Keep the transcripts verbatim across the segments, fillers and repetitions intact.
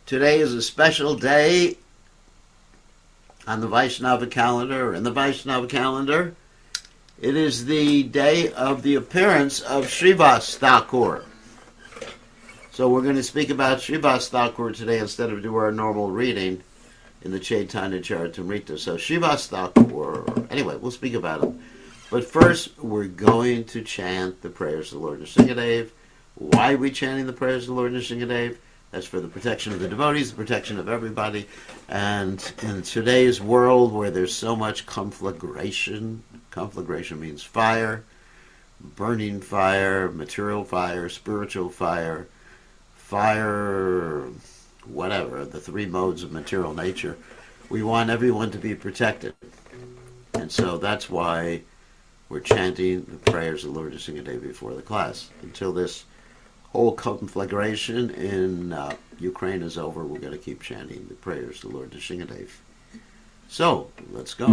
Today is a special day on the Vaishnava calendar, or in the Vaishnava calendar. It is the day of the appearance of Srivas Thakur. So we're going to speak about Srivas Thakur today instead of do our normal reading in the Chaitanya Charitamrita. So Srivas Thakur, anyway, we'll speak about him. But first, we're going to chant the prayers of the Lord Nrsingadev. Why are we chanting the prayers of the Lord Nrsingadev? That's for the protection of the devotees, the protection of everybody. And in today's world where there's so much conflagration, conflagration means fire, burning fire, material fire, spiritual fire, fire, whatever, the three modes of material nature. We want everyone to be protected. And so that's why we're chanting the prayers of the Lord Nrsingadev before the class. Until this whole conflagration in uh, Ukraine is over, we're going to keep chanting the prayers of the Lord Nrsingadev. So, let's go.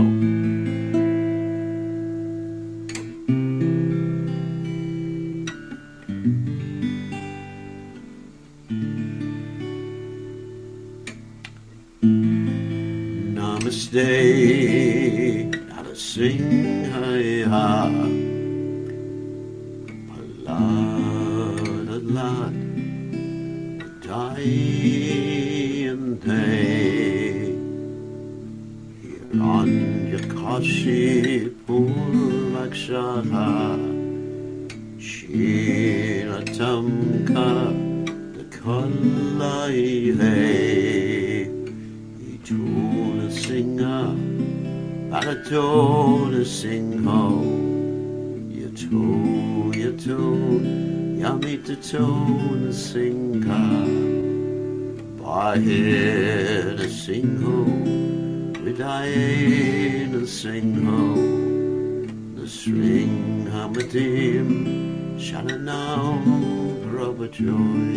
Namaste, Narasimhaya. Lad, Dayante, Hiranyakashi Purvakshata, Shiratamka, the Kalaihe, Ituna Singha, Paratona Singho, Yato, Yato, Yamita Tona Singha, Bahena Singho, Vidayena Singho, the Sring Hamadim, Shalanam Prabhajoy,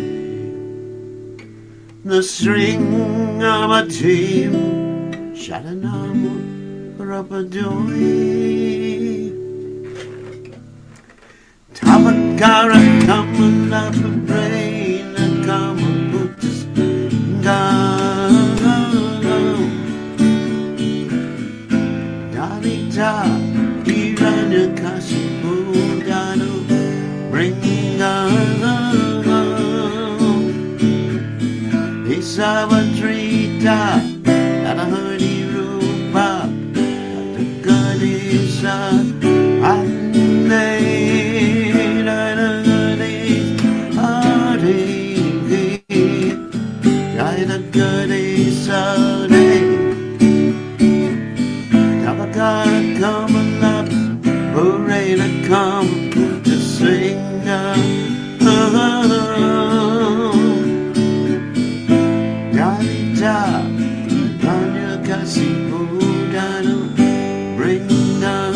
the Sring Hamadim, Shalanam Prabhajoy. Tamakara, come up and brain and come and put this down. Danita, Iranya Kasipu, Danu, bring down. Isavatrita, Nadahani Rupa, Natagadisa, Ande. Come and up, hooray to come to sing. Dalita, Danya Kasi Budano, bring down.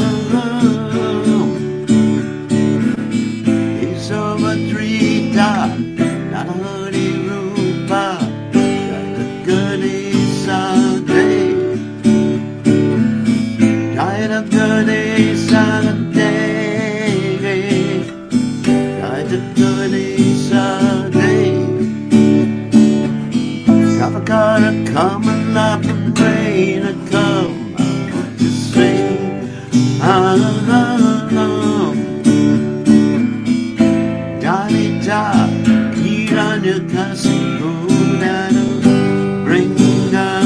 He's over three top, not a honey rupa, like the goodies all day. Guide of goodies on a day. Guide of goodies all day. Kavakara, come and love and pray to come to sing. Ah, Dalita, Iranya Kasi Budano, bring down.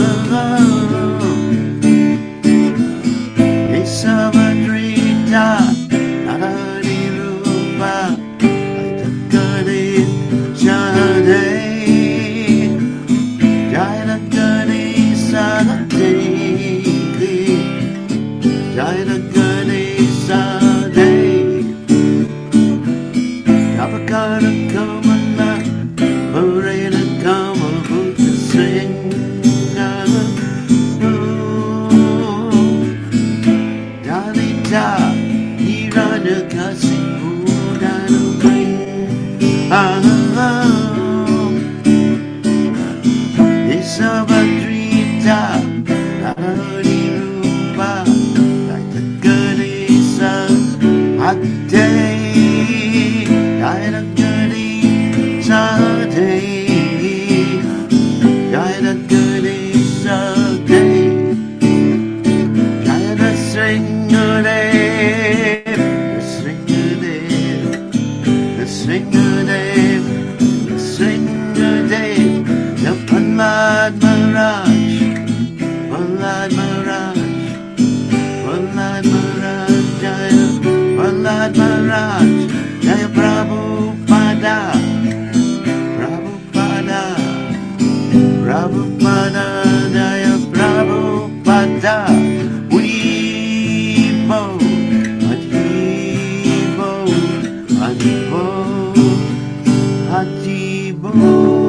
Savadrita, Nadani Rupa, Aitakari, Jane, Jainakari, Sadati, Jainakari, Sade, Kavakara, Kamala, Marina, Kamal, to sing. Iranya Kasi Budano, bring. Ah, Prabhupada Jaya Prabhupada Haribo Haribo Haribo Haribo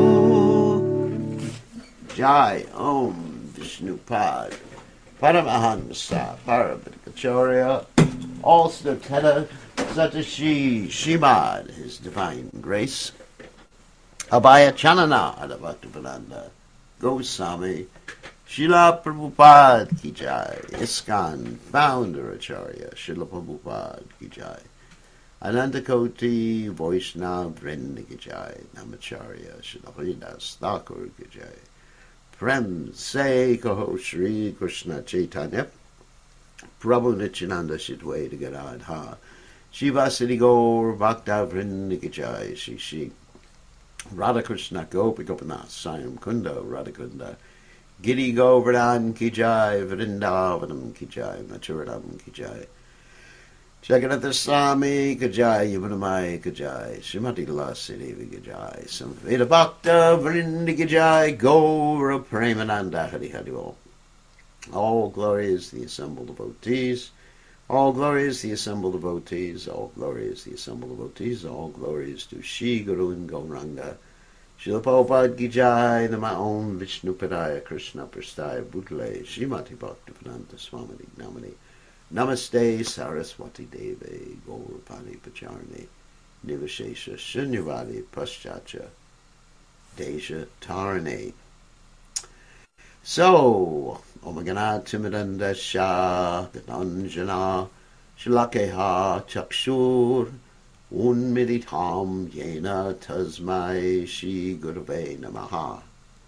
Jai Om Vishnupad Paramahansa Parabhakacharya All Stoteta Satashi Shimad His Divine Grace Abhaya Chanana Adavaktavananda Goswami Srila Prabhupada Ki Jai ISKCON Founder Acharya Srila Prabhupada Ki Jai Anantakoti Vaishnava Vrinda Ki Jai Namacharya Srila Haridas Thakur Ki Jai Prem Se Kaho Shri Krishna Chaitanya Prabhu Nityananda Shitwe Gadadha Shiva Siddhi Gaur Bhakta Vrinda Ki Jai Shri Shri Radha Krishna Gopi Gopinath Sayam Kunda Radhakunda Giri Govardhan Ki Jai Vrindavanam Ki Jai Mathuradam Ki Jai Jagannath Swami Ki Jai Yamunamai Ki Jai Srimati Lasi Devi Ki Jai Samveda Bhakta Vrinda Ki Jai Gaura Premananda Hari Hari Bol. All glory is the assembled devotees. All glory is the assembled devotees, all glory is the assembled devotees, all glory is to Shri Guru and Gauranga. Srila Prabhupada Ki Jai, Nama Om Vishnu Padaya Krishna Prastaya Bhutale, Srimati Bhaktivedanta Swami Namani, Namaste Saraswati Deve, Gaurapani Pacharni, Nivashesha Shunyavadi Paschacha, Deja Tarane. So, Omagana Timidanda Shah, Gatanjana, Shalakeha Chakshur, Unmiditam Yena Tasmai Shri Gurave Namaha.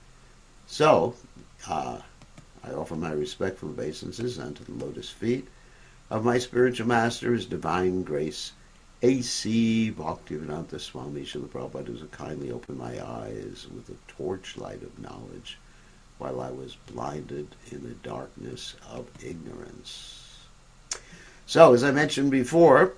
So, uh, I offer my respectful obeisances unto the lotus feet of my spiritual master, His Divine Grace, A C Bhaktivedanta Swami Srila Prabhupada, who kindly opened my eyes with the torchlight of knowledge while I was blinded in the darkness of ignorance. So, as I mentioned before,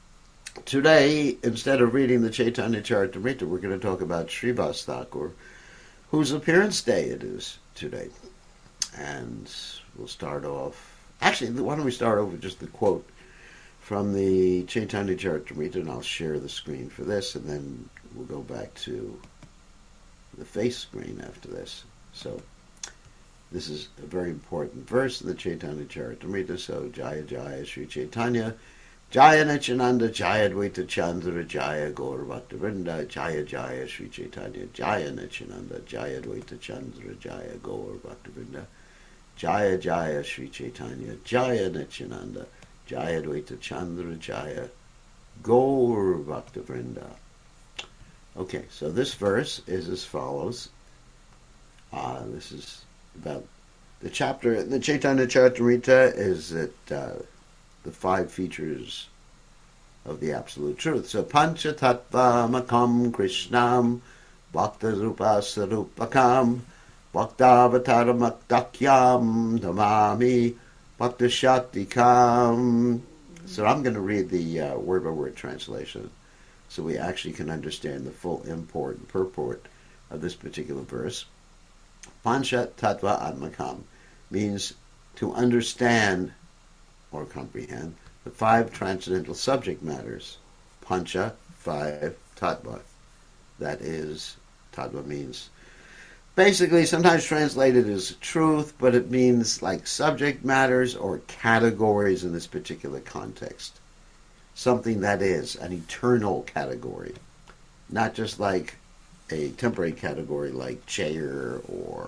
today, instead of reading the Chaitanya Charitamrita, we're going to talk about Srivas Thakur, whose appearance day it is today. And we'll start off, actually, why don't we start off with just the quote from the Chaitanya Charitamrita, and I'll share the screen for this, and then we'll go back to the face screen after this. So, this is a very important verse in the Chaitanya Charitamrita. So, Jaya Jaya Sri Chaitanya, Jaya Nityananda, Jaya Advaita Chandra, Jaya Gaur Bhaktivinoda, Jaya Jaya Sri Chaitanya, Jaya Nityananda, Jaya Advaita Chandra, Jaya Gaur Bhaktivinoda, Jaya Jaya Sri Chaitanya, Jaya Nityananda, Jaya Advaita Chandra, Jaya Gaur Bhaktivinoda. Okay, so this verse is as follows. Uh, this is about the chapter, the Chaitanya Charitamrita is that uh, the five features of the Absolute Truth. So, Pancha Tattva Makam Krishnam Bhakta Rupa Sarupakam Bhaktavatar Maktakyam Dhamami Bhakta Shaktikam. So I'm going to read the uh, word-by-word translation so we actually can understand the full import and purport of this particular verse. Pancha Tattva Atmakam means to understand or comprehend the five transcendental subject matters. Pancha, five, Tattva. That is, Tattva means basically sometimes translated as truth, but it means like subject matters or categories in this particular context. Something that is an eternal category, not just like a temporary category like chair or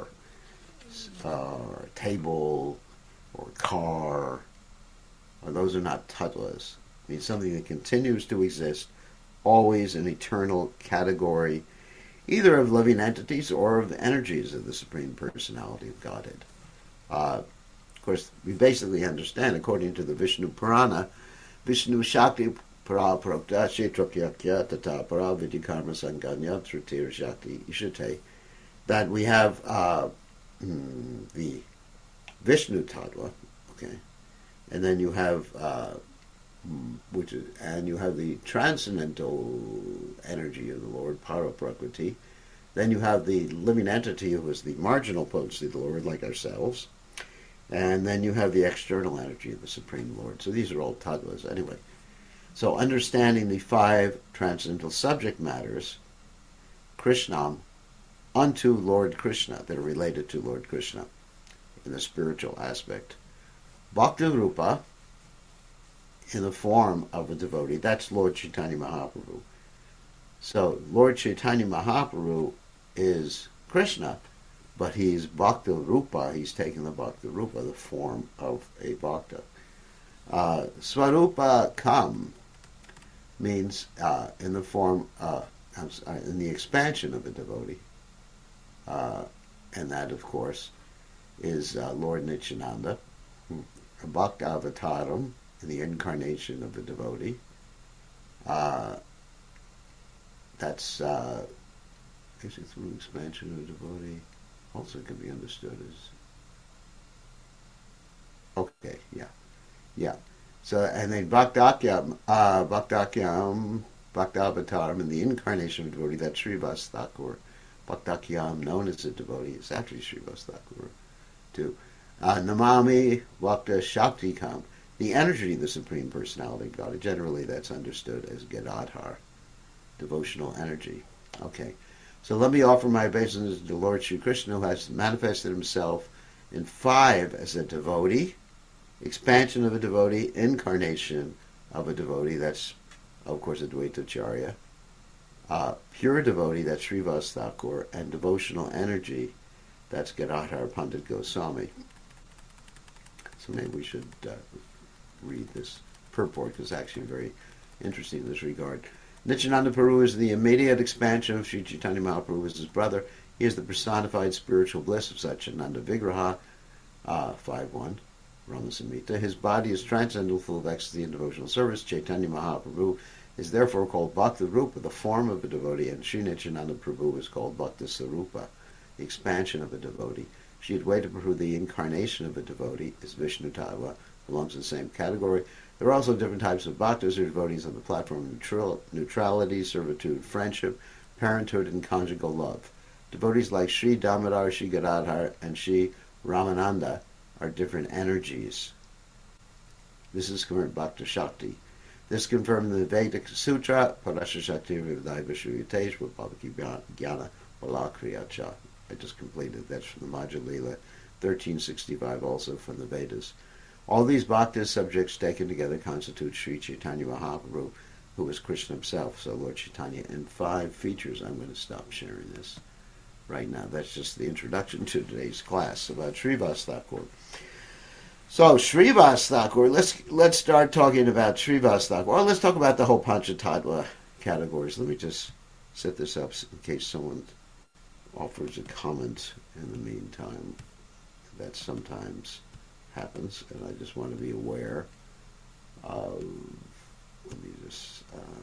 uh, table or car. Or those are not tattvas. It means something that continues to exist, always an eternal category, either of living entities or of the energies of the Supreme Personality of Godhead. Uh, of course, we basically understand, according to the Vishnu Purana, Vishnu Shakti Para Prokta Shetrakyakya Tata Para Vidyakarma Sanganya Tritir Shakti Ishate, that we have uh, the Vishnu Tattva, okay, and then you have uh, which is, and you have the transcendental energy of the Lord, Para Prakriti, Then you have the living entity who is the marginal potency of the Lord, like ourselves. And then you have the external energy of the Supreme Lord. So these are all tattvas anyway. So understanding the five transcendental subject matters, Krishnam, unto Lord Krishna, that are related to Lord Krishna in the spiritual aspect. Bhakti Rupa, in the form of a devotee, that's Lord Chaitanya Mahaprabhu. So Lord Chaitanya Mahaprabhu is Krishna, but he's Bhakti Rupa, he's taken the Bhakti Rupa, the form of a Bhakta. Uh, Swarupa Kam means uh, in the form, uh, in the expansion of a devotee. Uh, and that, of course, is uh, Lord Nityananda. Bhakta Avataram, in the incarnation of a devotee. Uh, that's uh, basically through expansion of a devotee. Also can be understood as... Okay, yeah. Yeah. So, and then Bhaktakyam, uh, Bhaktakyam, Bhaktavataram, in the incarnation of a devotee, that's Srivas Thakur. Bhaktakyam, known as a devotee, is actually Srivas Thakur, too. Uh, Namami Bhakta Shaktikam, the energy of the Supreme Personality of God. Generally, that's understood as Gadadhar, devotional energy. Okay. So let me offer my obeisance to the Lord Sri Krishna, who has manifested himself in five as a devotee, expansion of a devotee, incarnation of a devotee, that's, of course, Advaitacharya, uh, pure devotee, that's Srivas Thakur, and devotional energy, that's Gadadhar Pandit Goswami. So maybe we should uh, read this purport, because it's actually very interesting in this regard. Nityananda Prabhu is the immediate expansion of Sri Chaitanya Mahaprabhu as his brother. He is the personified spiritual bliss of Satchidananda Vigraha, uh, five one, Rama Samhita. His body is transcendental, full of ecstasy and devotional service. Chaitanya Mahaprabhu is therefore called Bhakti Rupa, the form of a devotee, and Sri Nityananda Prabhu is called Bhakti Sarupa, the expansion of a devotee. Sri Advaita Prabhu, the incarnation of a devotee, is Vishnu Tattva, belongs to the same category. There are also different types of bhaktas or devotees on the platform of neutral, neutrality, servitude, friendship, parenthood, and conjugal love. Devotees like Sri Damodar, Sri Gadadhar, and Sri Ramananda are different energies. This is confirmed Bhakta Shakti. This confirmed in the Vedic Sutra, Parasha Shakti Vivadai Vishruyatesh, Bhavaki Jnana Balakriyacha. I just completed. That's from the Madhya Lila, thirteen sixty-five, also from the Vedas. All these bhaktas subjects taken together constitute Sri Chaitanya Mahaprabhu, who is Krishna himself. So Lord Chaitanya in five features. I'm going to stop sharing this right now. That's just the introduction to today's class about Srivas Thakur. So Srivas Thakur, let's let's start talking about Srivas Thakur. Well, let's talk about the whole Panchatattva categories. Let me just set this up in case someone offers a comment in the meantime. That sometimes happens, and I just want to be aware of, let me just, uh,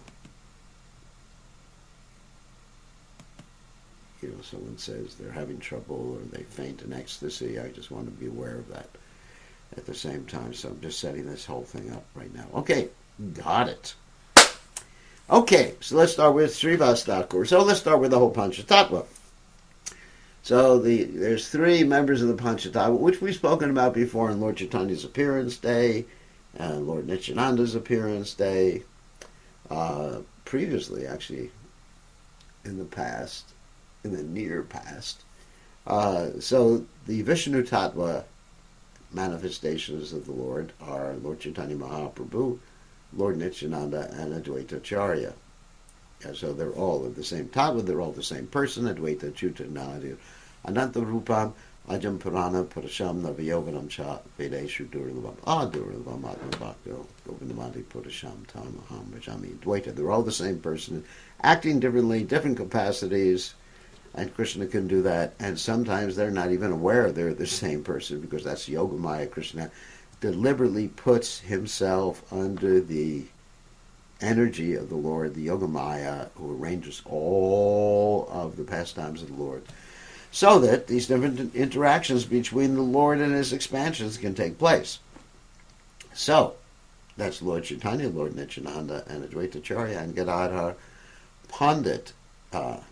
you know, someone says they're having trouble or they faint in ecstasy. I just want to be aware of that at the same time, so I'm just setting this whole thing up right now. Okay, got it. Okay, so let's start with Srivas Thakur. So let's start with the whole Panchatattva. So the there's three members of the Panchatattva, which we've spoken about before in Lord Chaitanya's appearance day, and Lord Nityananda's appearance day, uh, previously actually, in the past, in the near past. Uh, so the Vishnu Tattva manifestations of the Lord are Lord Chaitanya Mahaprabhu, Lord Nityananda, and Advaitacharya. Yeah, so they're all of the same Tattva, they're all the same person, Advaita Chutanadi, Ananta Rupam, Ajam Purana, Purasham, Navayovanam Cha, Vedeshu Durlavam, Ah Durlavam, Atma Bhakto, Govindamadi Purasham, Tamaham, Rajami, Dvaita. They're all the same person, acting differently, different capacities, and Krishna can do that, and sometimes they're not even aware they're the same person, because that's Yogamaya. Krishna deliberately puts himself under the energy of the Lord, the Yogamaya, who arranges all of the pastimes of the Lord, so that these different interactions between the Lord and his expansions can take place. So, that's Lord Chaitanya, Lord Nityananda, and Advaitacharya, and Gadadhar Pandit uh,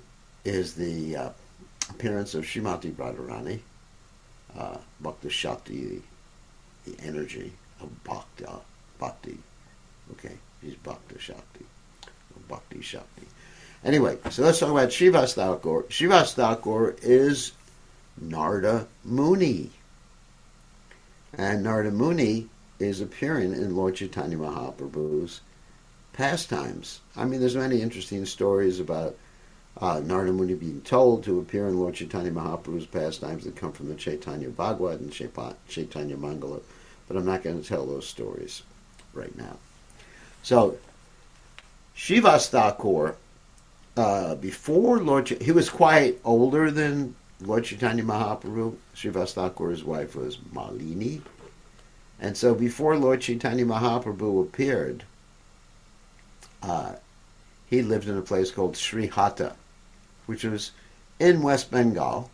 is the uh, appearance of Srimati Radharani, uh, Bhakti Shakti, the, the energy of Bhakti. Bhakti. Okay, he's Bhakti Shakti. Bhakti Shakti. Anyway, so let's talk about Srivas Thakur. Srivas Thakur is Narada Muni. And Narada Muni is appearing in Lord Chaitanya Mahaprabhu's pastimes. I mean, there's many interesting stories about uh, Narada Muni being told to appear in Lord Chaitanya Mahaprabhu's pastimes that come from the Chaitanya Bhagavad and Chaitanya Mangala, but I'm not going to tell those stories right now. So, Srivas Thakur, uh, before Lord Ch- he was quite older than Lord Chaitanya Mahaprabhu. Srivas Thakur's wife was Malini. And so before Lord Chaitanya Mahaprabhu appeared, uh, he lived in a place called Srihata, which was in West Bengal.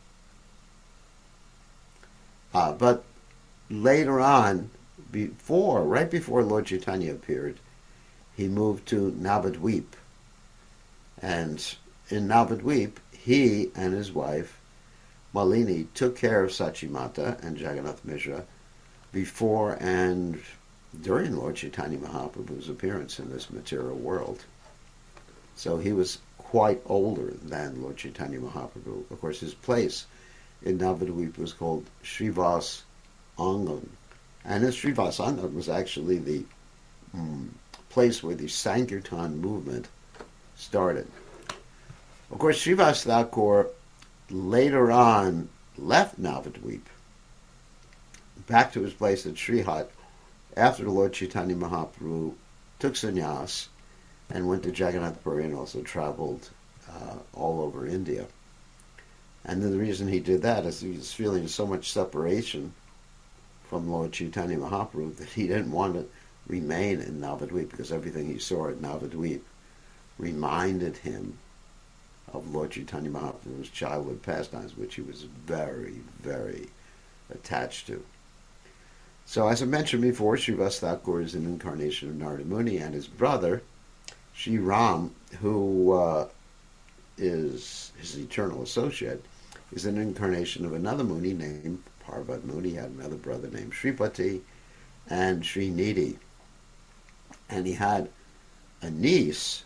Uh, but later on, before, right before Lord Chaitanya appeared, he moved to Navadvip. And in Navadvip, he and his wife, Malini, took care of Sachimata and Jagannath Mishra before and during Lord Chaitanya Mahaprabhu's appearance in this material world. So he was quite older than Lord Chaitanya Mahaprabhu. Of course, his place in Navadvip was called Srivas Angam. And this Srivas Angam was actually the um, place where the Sankirtan movement started. Of course, Srivas Thakur later on left Navadvip back to his place at Srihat after the Lord Chaitanya Mahaprabhu took sannyas and went to Jagannath Puri and also traveled uh, all over India. And then the reason he did that is he was feeling so much separation from Lord Chaitanya Mahaprabhu that he didn't want to remain in Navadvip because everything he saw at Navadvip reminded him of Lord Chaitanya Mahaprabhu's childhood pastimes, which he was very, very attached to. So as I mentioned before, Srivas Thakur is an incarnation of Narada Muni, and his brother, Sri Ram, who uh, is his eternal associate, is an incarnation of another Muni named Parvat Muni. He had another brother named Sripati and Srinidhi. And he had a niece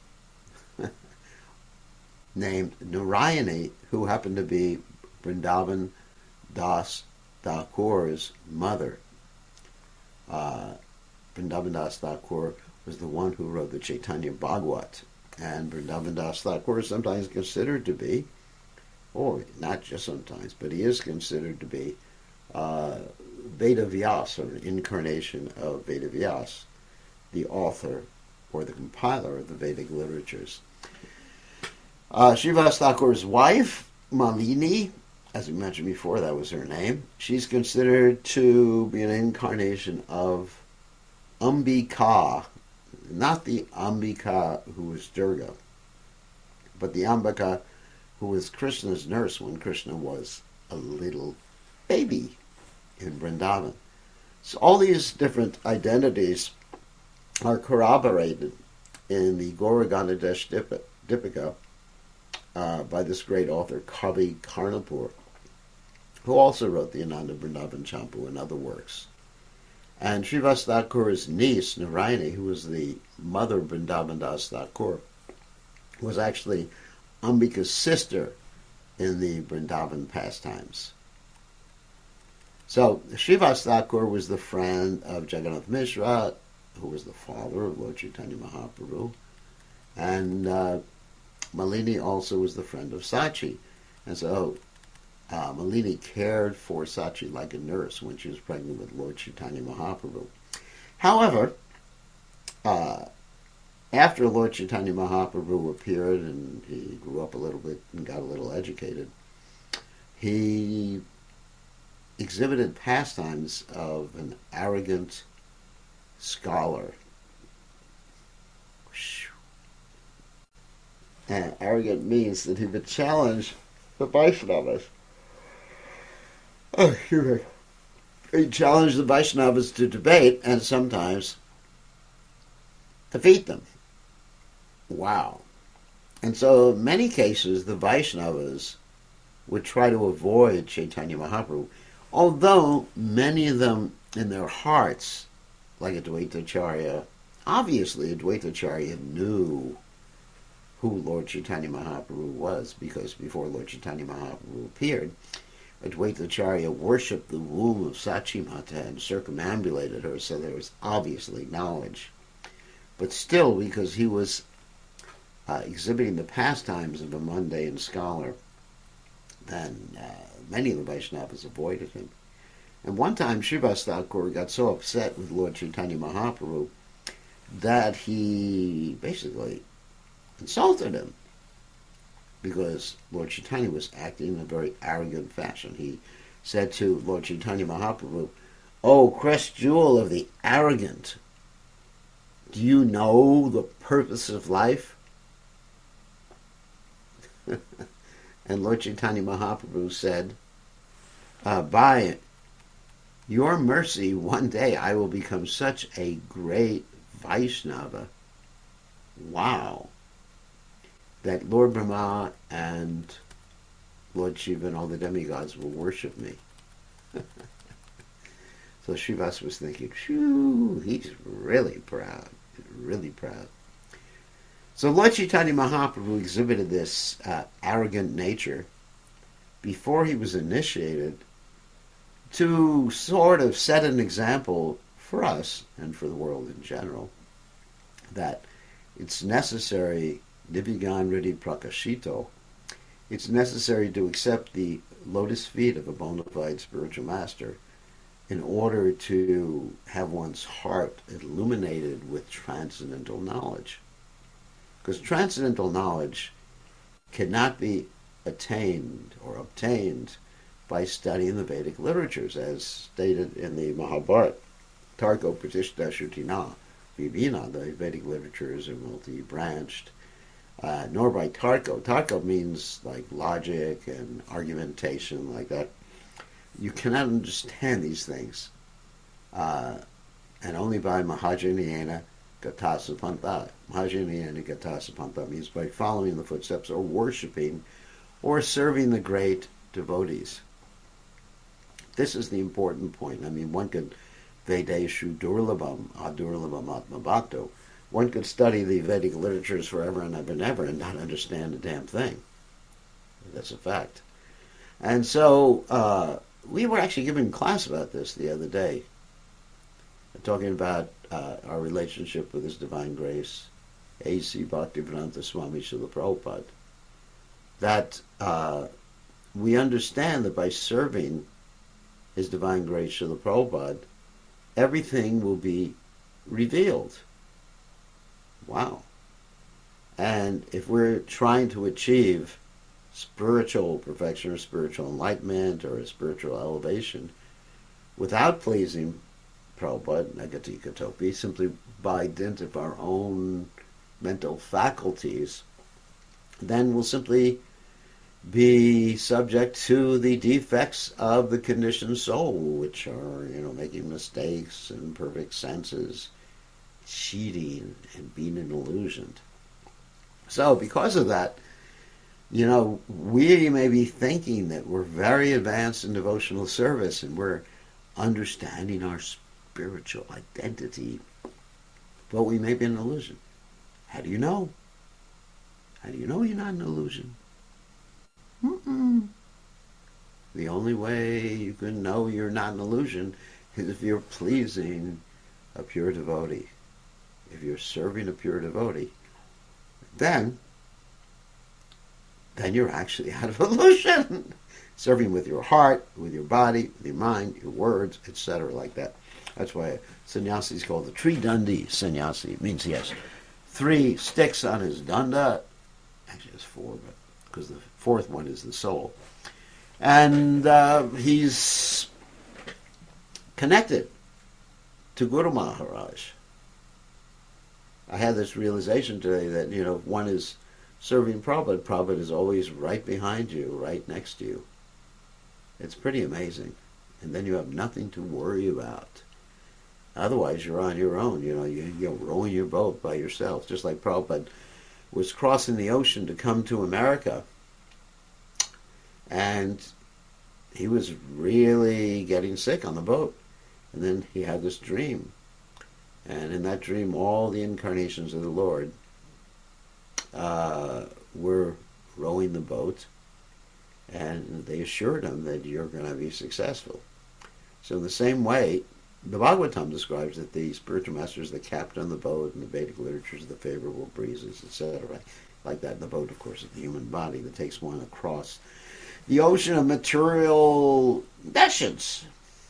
named Narayani, who happened to be Vrindavan Das Thakur's mother. Uh, Vrindavan Das Thakur was the one who wrote the Chaitanya Bhagavat. And Vrindavan Das Thakur is sometimes considered to be, or not just sometimes, but he is considered to be uh, Veda Vyas, or an incarnation of Veda Vyas, the author or the compiler of the Vedic literatures. Uh, Srivas Thakur's wife, Malini, as we mentioned before, that was her name. She's considered to be an incarnation of Ambika, not the Ambika who was Durga, but the Ambika who was Krishna's nurse when Krishna was a little baby in Vrindavan. So all these different identities are corroborated in the Gauraganadesh Dipika uh, by this great author, Kavi Karnapur, who also wrote the Ananda Vrindavan Champu and other works. And Srivas Thakur's niece, Narayani, who was the mother of Vrindavan Das Thakur, was actually Ambika's sister in the Vrindavan pastimes. So Srivas Thakur was the friend of Jagannath Mishra, who was the father of Lord Chaitanya Mahaprabhu, and uh, Malini also was the friend of Sachi. And so uh, Malini cared for Sachi like a nurse when she was pregnant with Lord Chaitanya Mahaprabhu. However, uh, after Lord Chaitanya Mahaprabhu appeared and he grew up a little bit and got a little educated, he exhibited pastimes of an arrogant scholar. And arrogant means that he would challenge the Vaishnavas. Oh, excuse me. He challenged the Vaishnavas to debate and sometimes defeat them. Wow. And so in many cases, the Vaishnavas would try to avoid Chaitanya Mahaprabhu, although many of them in their hearts, like Advaita Acharya, obviously Advaita Acharya knew who Lord Chaitanya Mahaprabhu was, because before Lord Chaitanya Mahaprabhu appeared, Advaita Acharya worshipped the womb of Sachimata and circumambulated her, so there was obviously knowledge. But still, because he was uh, exhibiting the pastimes of a mundane scholar, then uh, many of the Vaishnavas avoided him. And one time, Srivas Thakur got so upset with Lord Chaitanya Mahaprabhu that he basically insulted him, because Lord Chaitanya was acting in a very arrogant fashion. He said to Lord Chaitanya Mahaprabhu, "Oh, crest jewel of the arrogant, do you know the purpose of life?" And Lord Chaitanya Mahaprabhu said, uh, by your mercy, one day I will become such a great Vaishnava, wow, that Lord Brahma and Lord Shiva and all the demigods will worship me. So Srivas was thinking, phew, he's really proud, really proud. So Lord Chaitanya Mahaprabhu exhibited this uh, arrogant nature before he was initiated to sort of set an example for us and for the world in general that it's necessary, Divyagan Riddhi Prakashito, it's necessary to accept the lotus feet of a bona fide spiritual master in order to have one's heart illuminated with transcendental knowledge. Because transcendental knowledge cannot be attained or obtained by studying the Vedic literatures, as stated in the Mahabharata. Tarko Pratishta Shrutina Vivina, the Vedic literatures are multi-branched, uh, nor by Tarko. Tarko means like logic and argumentation, like that. You cannot understand these things, uh, and only by Mahajanayana Gatasapanta. Mahajanayana Gatasapanta means by following the footsteps or worshipping or serving the great devotees. This is the important point. I mean, one could Vedeshu Durlabam Adurlabam Atmabhakto. One could study the Vedic literatures forever and ever and ever and not understand a damn thing. That's a fact. And so uh, we were actually giving class about this the other day, talking about uh, our relationship with His Divine Grace, A C Bhaktivedanta Swami Srila Prabhupada, that uh, we understand that by serving His Divine Grace Srila Prabhupada, everything will be revealed. Wow. And if we're trying to achieve spiritual perfection or spiritual enlightenment or a spiritual elevation without pleasing Prabhupada, Nagati Katopi, simply by dint of our own mental faculties, then we'll simply be subject to the defects of the conditioned soul, which are, you know, making mistakes, imperfect senses, cheating, and being an illusion. So because of that, you know, we may be thinking that we're very advanced in devotional service and we're understanding our spiritual identity, but we may be an illusion. How do you know? How do you know you're not an illusion? Mm-mm. The only way you can know you're not an illusion is if you're pleasing a pure devotee. If you're serving a pure devotee, then then you're actually out of illusion. Serving with your heart, with your body, with your mind, your words, et cetera, like that. That's why a sannyasi is called the Tridandi sannyasi. It means he has three sticks on his danda. Actually, it's four, but because the fourth one is the soul. And uh, he's connected to Guru Maharaj. I had this realization today that, you know, if one is serving Prabhupada, Prabhupada is always right behind you, right next to you. It's pretty amazing. And then you have nothing to worry about. Otherwise, you're on your own. You know, you, you're rowing your boat by yourself. Just like Prabhupada was crossing the ocean to come to America, and he was really getting sick on the boat. And then he had this dream, and in that dream, all the incarnations of the Lord uh, were rowing the boat, and they assured him that you're going to be successful. So in the same way, the Bhagavatam describes that the spiritual master is the captain of the boat, and the Vedic literature is the favorable breezes, et cetera. Like that, the boat, of course, is the human body that takes one across the ocean of material nescience.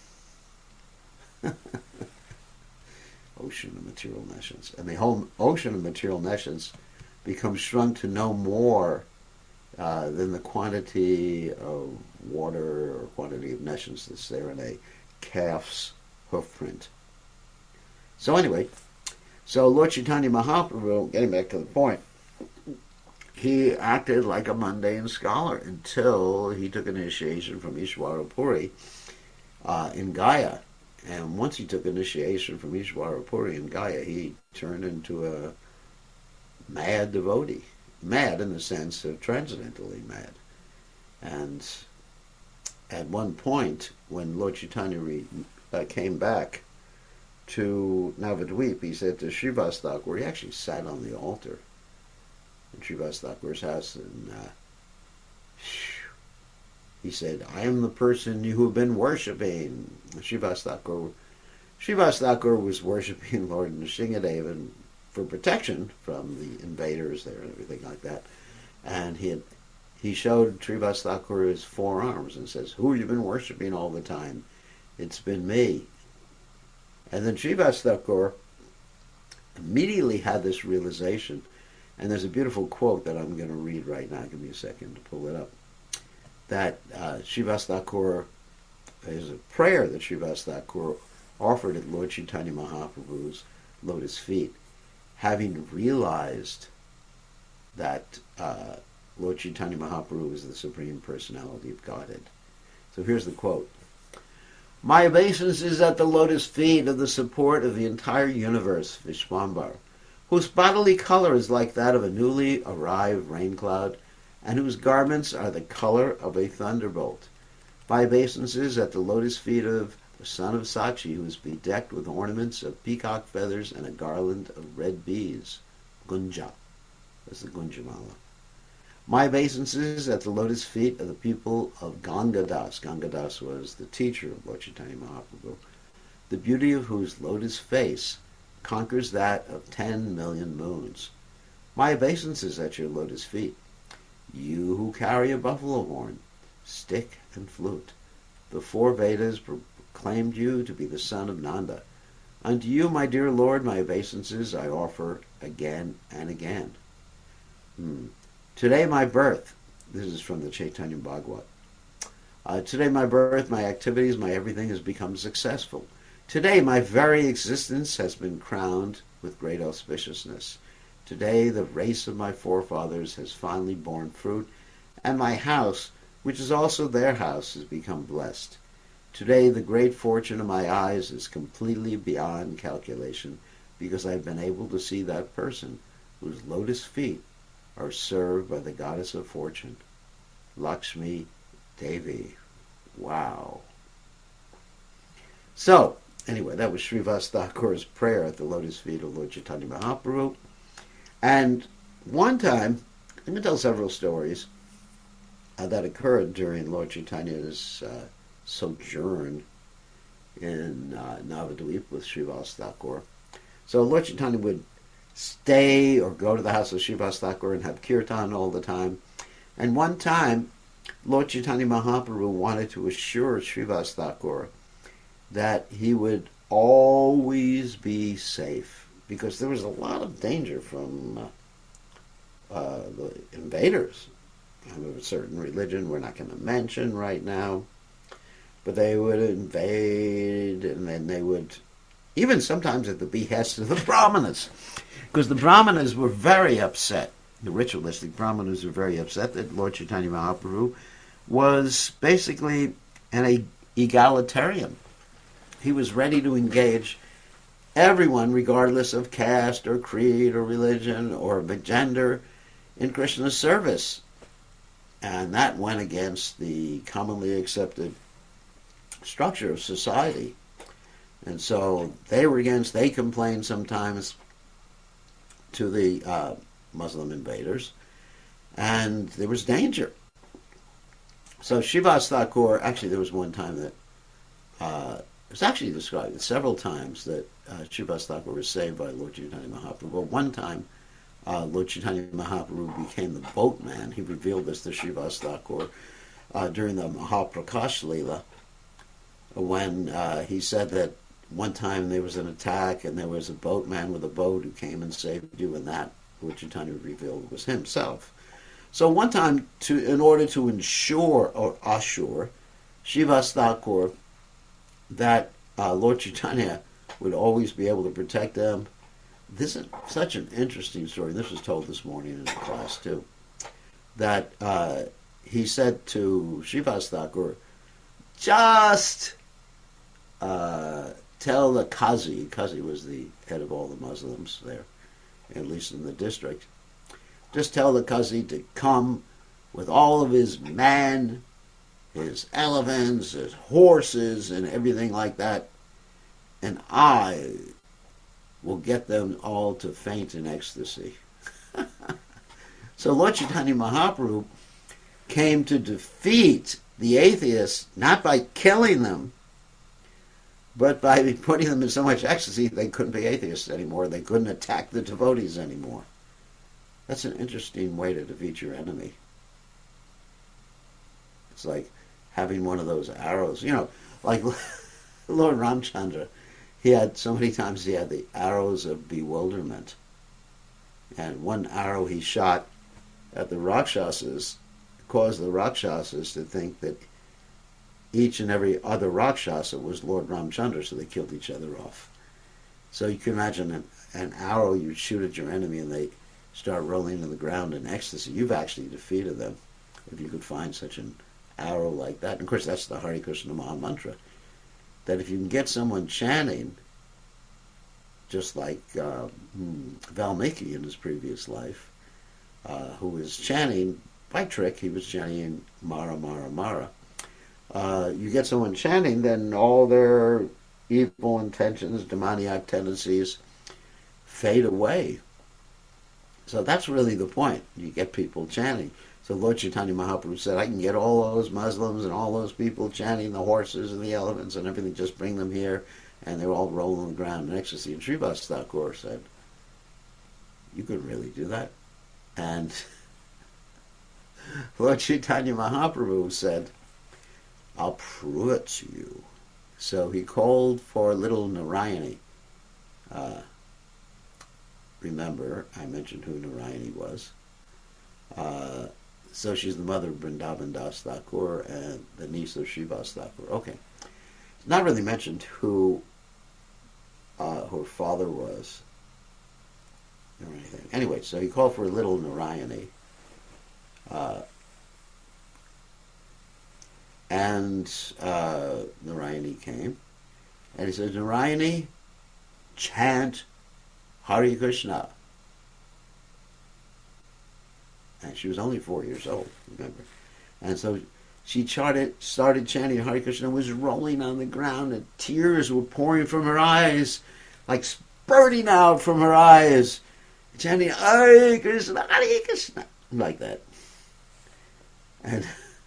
Ocean of material nescience. And the whole ocean of material nescience becomes shrunk to no more uh, than the quantity of water or quantity of nescience that's there in a calf's hoof print. So anyway, so Lord Chaitanya Mahaprabhu, getting back to the point, he acted like a mundane scholar until he took initiation from Ishwara Puri uh, in Gaya. And once he took initiation from Ishwara Puri in Gaya, he turned into a mad devotee. Mad in the sense of transcendentally mad. And at one point, when Lord Chaitanya re, uh, came back to Navadvip, he said to Srivas Thakur, he actually sat on the altar in Srivas Thakur's house, and uh, he said, I am the person you have been worshipping. Srivas Thakur, Srivas Thakur was worshipping Lord Nrsingadeva for protection from the invaders there and everything like that. And he had, he showed Srivas Thakur his forearms and says, who have you been worshipping all the time? It's been me. And then Srivas Thakur immediately had this realization. And there's a beautiful quote that I'm going to read right now. Give me a second to pull it up. That uh, Srivas Thakur, is a prayer that Srivas Thakur offered at Lord Chaitanya Mahaprabhu's lotus feet, having realized that uh, Lord Chaitanya Mahaprabhu is the Supreme Personality of Godhead. So here's the quote. My obeisance is at the lotus feet of the support of the entire universe, Vishwambar, whose bodily color is like that of a newly arrived rain cloud, and whose garments are the color of a thunderbolt. My obeisance is at the lotus feet of the son of Sachi, who is bedecked with ornaments of peacock feathers and a garland of red bees. Gunja. That's the Gunjamala. My obeisance is at the lotus feet of the people of Gangadas. Gangadas was the teacher of Lord Chaitanya Mahaprabhu, the beauty of whose lotus face conquers that of ten million moons. My obeisance is at your lotus feet, you who carry a buffalo horn, stick and flute. The four Vedas proclaimed you to be the son of Nanda. Unto you, my dear Lord, my obeisances I offer again and again. Hmm. Today my birth, this is from the Chaitanya Bhagavat. Uh, today my birth, my activities, my everything has become successful. Today my very existence has been crowned with great auspiciousness. Today the race of my forefathers has finally borne fruit, and my house, which is also their house, has become blessed. Today the great fortune of my eyes is completely beyond calculation, because I have been able to see that person whose lotus feet are served by the goddess of fortune, Lakshmi Devi. Wow. So, anyway, that was Srivas Thakur's prayer at the lotus feet of Lord Chaitanya Mahaprabhu. And one time, I'm going to tell several stories uh, that occurred during Lord Chaitanya's uh, sojourn in uh, Navadvip with Srivas Thakur. So Lord Chaitanya would stay or go to the house of Srivas Thakur and have kirtan all the time. And one time, Lord Chaitanya Mahaprabhu wanted to assure Srivas Thakur that he would always be safe, because there was a lot of danger from uh, uh, the invaders of a certain religion we're not going to mention right now. But they would invade, and then they would, even sometimes at the behest of the Brahmanas, because the Brahmanas were very upset. The ritualistic Brahmanas were very upset that Lord Chaitanya Mahaprabhu was basically an egalitarian. He was ready to engage everyone, regardless of caste or creed or religion or gender, in Krishna's service. And that went against the commonly accepted structure of society. And so they were against, they complained sometimes to the uh, Muslim invaders, and there was danger. So Srivas Thakur, actually there was one time that, uh, it was actually described several times that uh, Srivas Thakur was saved by Lord Chaitanya Mahaprabhu. But one time, uh, Lord Chaitanya Mahaprabhu became the boatman. He revealed this to Srivas Thakur uh, during the Mahaprakash Leela, when uh, he said that one time there was an attack and there was a boatman with a boat who came and saved you, and that Lord Chaitanya revealed was himself. So one time, to in order to ensure or assure Srivas Thakur that uh, Lord Chaitanya would always be able to protect them, this is such an interesting story. This was told this morning in the class too. That uh, he said to Srivas Thakur, just uh, tell the Qazi, Qazi was the head of all the Muslims there, at least in the district, just tell the Qazi to come with all of his men, his elephants, his horses, and everything like that, and I will get them all to faint in ecstasy. So Lord Chaitanya Mahaprabhu came to defeat the atheists not by killing them, but by putting them in so much ecstasy they couldn't be atheists anymore. They couldn't attack the devotees anymore. That's an interesting way to defeat your enemy. It's like having one of those arrows, you know, like Lord Ramchandra. He had, so many times he had the arrows of bewilderment. And one arrow he shot at the Rakshasas caused the Rakshasas to think that each and every other Rakshasa was Lord Ramchandra, so they killed each other off. So you can imagine an, an arrow you shoot at your enemy and they start rolling to the ground in ecstasy. You've actually defeated them if you could find such an arrow like that. And of course, that's the Hare Krishna Maha Mantra. That if you can get someone chanting, just like uh, Valmiki in his previous life, uh, who was chanting, by trick, he was chanting Mara, Mara, Mara. Uh, you get someone chanting, then all their evil intentions, demoniac tendencies fade away. So that's really the point. You get people chanting. So Lord Chaitanya Mahaprabhu said, I can get all those Muslims and all those people chanting, the horses and the elephants and everything, just bring them here, and they're all rolling on the ground in ecstasy. And Srivas Thakur said, you could really do that. And Lord Chaitanya Mahaprabhu said, I'll prove it to you. So he called for little Narayani. Uh, remember, I mentioned who Narayani was. Uh, so she's the mother of Vrindavan Das Thakur and the niece of Srivas Thakur. Okay. It's not really mentioned who uh, her father was or anything. Anyway, so he called for a little Narayani. Uh, and uh, Narayani came. And he said, Narayani, chant Hare Krishna. And she was only four years old, remember. And so she charted, started chanting Hare Krishna, was rolling on the ground, and tears were pouring from her eyes, like spurting out from her eyes, chanting Hare Krishna, Hare Krishna, like that. And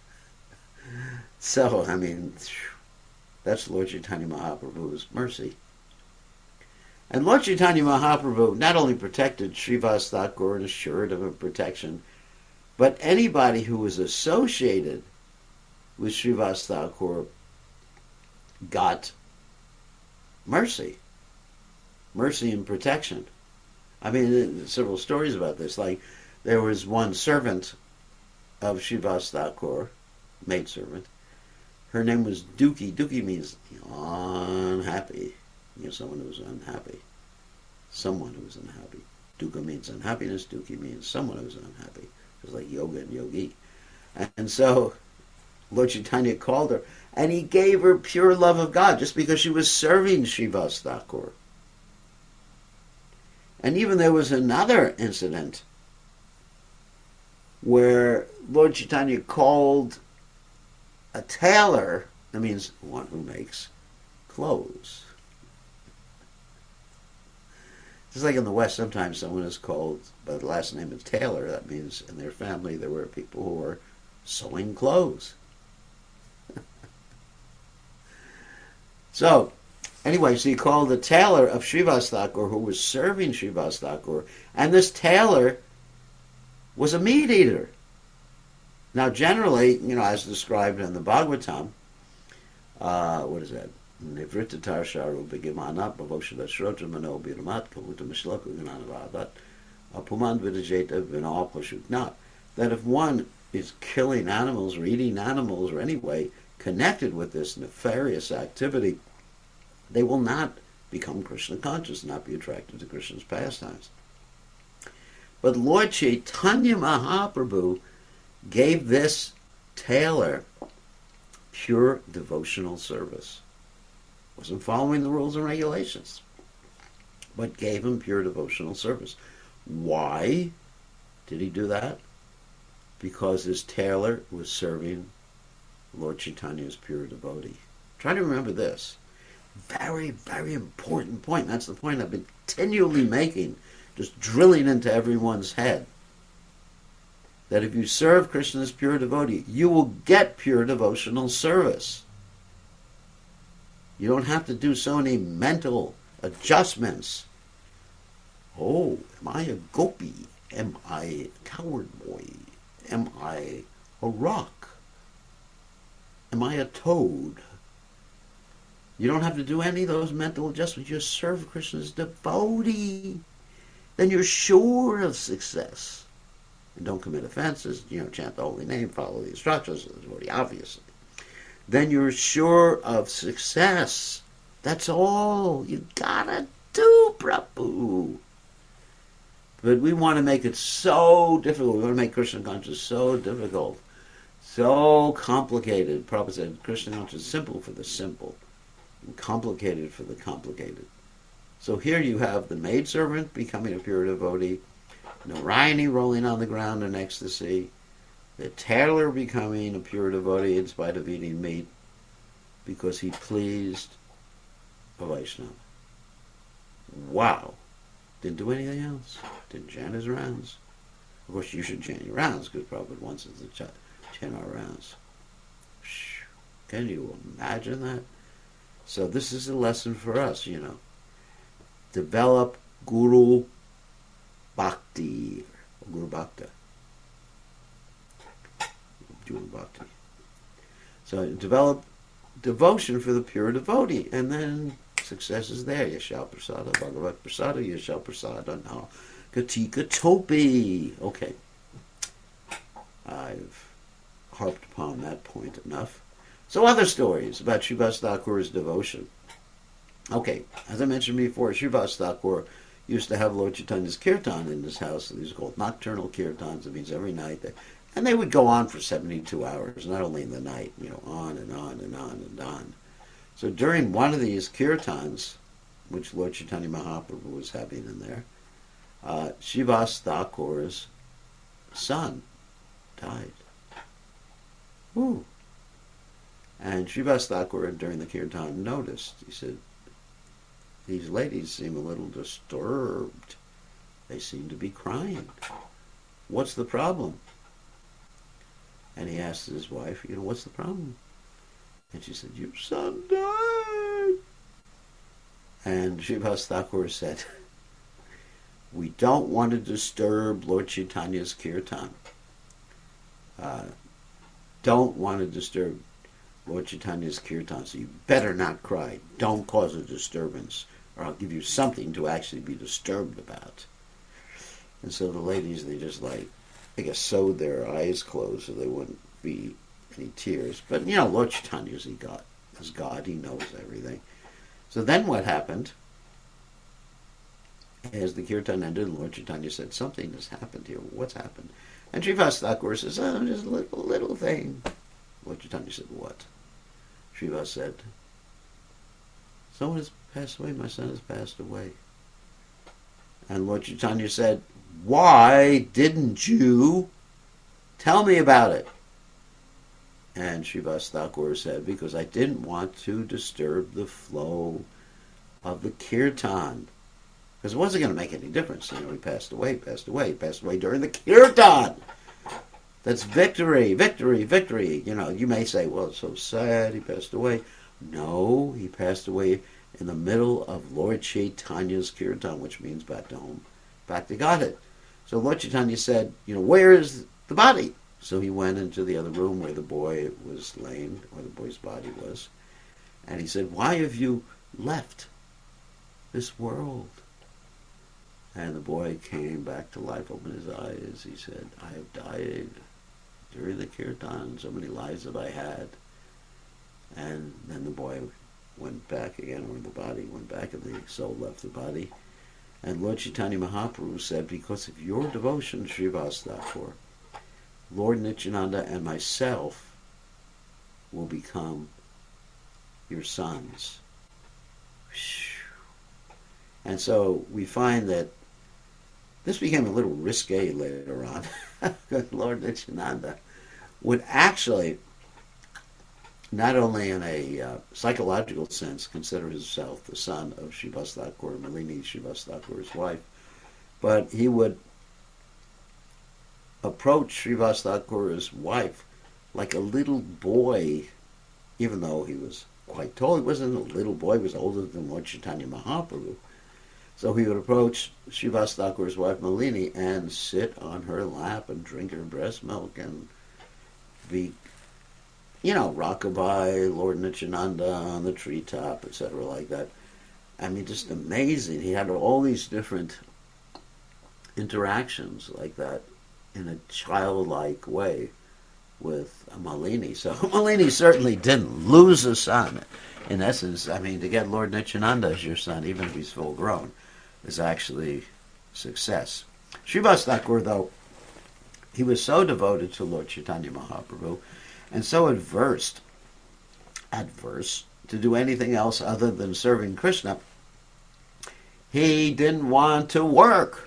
so, I mean, that's Lord Chaitanya Mahaprabhu's mercy. And Lord Chaitanya Mahaprabhu not only protected Srivas Thakur and assured him of protection, but anybody who was associated with Srivas Thakur got mercy. Mercy and protection. I mean, there's several stories about this. Like, there was one servant of Srivas Thakur, maidservant. Her name was Duki. Duki means unhappy. You know, someone who's unhappy. Someone who's unhappy. Dukkha means unhappiness. Duki means someone who's unhappy. It's like yoga and yogi. And so Lord Chaitanya called her, and he gave her pure love of God just because she was serving Srivas Thakur. And even there was another incident where Lord Chaitanya called a tailor, that means one who makes clothes. Just like in the West, sometimes someone is called by the last name of Taylor. That means in their family there were people who were sewing clothes. So, anyway, so he called the tailor of Srivas Thakur who was serving Srivas Thakur, and this tailor was a meat eater. Now, generally, you know, as described in the Bhagavatam, uh, what is that? Nivrittatar sharu b'gimana b'voshada shrotra mano b'iramat kavuta mishlaku gnanavadat apuman vidajeta v'nal pashut. Now, that if one is killing animals or eating animals or any way connected with this nefarious activity, they will not become Krishna conscious, not be attracted to Krishna's pastimes. But Lord Chaitanya Mahaprabhu gave this tailor pure devotional service. Wasn't following the rules and regulations, but gave him pure devotional service. Why did he do that? Because his tailor was serving Lord Chaitanya's pure devotee. Try to remember this. Very, very important point. That's the point I've been continually making, just drilling into everyone's head. That if you serve Krishna's pure devotee, you will get pure devotional service. You don't have to do so many mental adjustments. Oh, am I a gopi? Am I a coward boy? Am I a rock? Am I a toad? You don't have to do any of those mental adjustments. You just serve Krishna's devotee. Then you're sure of success. And don't commit offenses. You know, chant the holy name, follow the instructions of the devotee, obviously. Then you're sure of success. That's all you gotta do, Prabhu. But we want to make it so difficult. We want to make Krishna conscious so difficult, so complicated. Prabhupada said Krishna conscious is simple for the simple, and complicated for the complicated. So here you have the maidservant becoming a pure devotee, Narayani rolling on the ground in ecstasy, the tailor becoming a pure devotee in spite of eating meat because he pleased a Vaishnava. Wow. Didn't do anything else. Didn't chant his rounds. Of course, you should chant your rounds because Prabhupada wants us to ch- chant our rounds. Can you imagine that? So this is a lesson for us, you know. Develop Guru Bhakti. Guru Bhakta. Guru Bhakti. So develop devotion for the pure devotee, and then success is there. Yashal Prasada, Bhagavat Prasada, Yashal Prasada, now Katika Topi. Okay. I've harped upon that point enough. So other stories about Srivas Thakur's devotion. Okay, as I mentioned before, Srivas Thakur used to have Lord Chaitanya's kirtan in his house. These are called nocturnal kirtans. It means every night. They, and they would go on for seventy-two hours, not only in the night, you know, on and on and on and on. So during one of these kirtans, which Lord Chaitanya Mahaprabhu was having in there, uh, Srivas Thakur's son died. Ooh. And Srivas Thakur, during the kirtan, noticed. He said, these ladies seem a little disturbed. They seem to be crying. What's the problem? And he asked his wife, you know, what's the problem? And she said, your son died. And Srivas Thakur said, we don't want to disturb Lord Chaitanya's kirtan. Uh, don't want to disturb Lord Chaitanya's kirtan, so you better not cry. Don't cause a disturbance, or I'll give you something to actually be disturbed about. And so the ladies, they just like, I guess, sewed their eyes closed so there wouldn't be any tears. But, you know, Lord Chaitanya is God. As God, he knows everything. So then what happened? As the kirtan ended, Lord Chaitanya said, something has happened here. What's happened? And Srivas Thakur says, oh, just a little, little thing. Lord Chaitanya said, what? Srivas said, someone has passed away. My son has passed away. And Lord Chaitanya said, why didn't you tell me about it? And Srivas Thakur said, because I didn't want to disturb the flow of the kirtan. Because it wasn't going to make any difference. You know, he passed away, passed away, he passed away during the kirtan. That's victory, victory, victory. You know, you may say, well, it's so sad, he passed away. No, he passed away in the middle of Lord Chaitanya's kirtan, which means Bhatom, Bhakti Godhead. So Lord Chaitanya said, you know, where is the body? So he went into the other room where the boy was laying, where the boy's body was. And he said, why have you left this world? And the boy came back to life, opened his eyes. He said, I have died during the kirtan, so many lives that I had. And then the boy went back again, or the body went back, and the soul left the body. And Lord Chaitanya Mahaprabhu said, because of your devotion, Srivas Thakur, Lord Nityananda and myself will become your sons. And so we find that this became a little risque later on. Lord Nityananda would actually, not only in a uh, psychological sense, consider himself the son of Srivas Thakur, Malini Srivas Thakur's wife, but he would approach Srivas Thakur's wife like a little boy, even though he was quite tall. He wasn't a little boy, he was older than Lord Chaitanya Mahaprabhu. So he would approach Srivas Thakur's wife Malini and sit on her lap and drink her breast milk and be, you know, rockabye, Lord Nityananda on the treetop, et cetera, like that. I mean, just amazing. He had all these different interactions like that in a childlike way with Malini. So Malini certainly didn't lose a son. In essence, I mean, to get Lord Nityananda as your son, even if he's full grown, is actually success. Srivas Thakur, though, he was so devoted to Lord Chaitanya Mahaprabhu and so adverse, adverse to do anything else other than serving Krishna, he didn't want to work.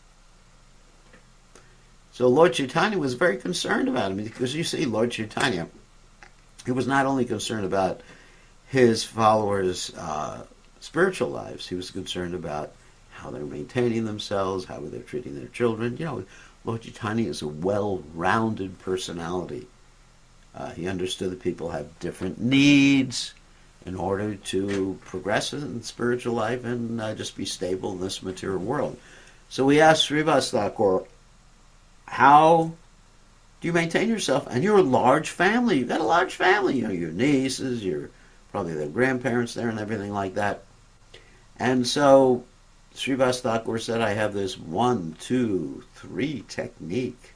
So Lord Chaitanya was very concerned about him, because you see, Lord Chaitanya, he was not only concerned about his followers' uh, spiritual lives, he was concerned about how they're maintaining themselves, how they're treating their children. You know, Lord Chaitanya is a well-rounded personality. Uh, he understood that people have different needs in order to progress in spiritual life and uh, just be stable in this material world. So we asked Srivas Thakur, how do you maintain yourself? And you're a large family. You've got a large family. You know, your nieces, your probably their grandparents there and everything like that. And so Srivas Thakur said, I have this one, two, three technique.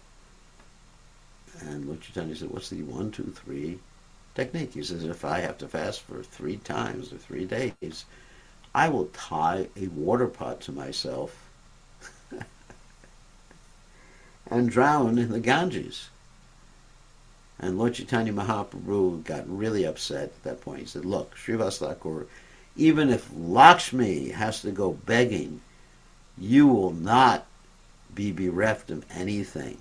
And Lord Chaitanya said, what's the one, two, three technique? He says, if I have to fast for three times or three days, I will tie a water pot to myself and drown in the Ganges. And Lord Chaitanya Mahaprabhu got really upset at that point. He said, look, Srivas Thakur, even if Lakshmi has to go begging, you will not be bereft of anything.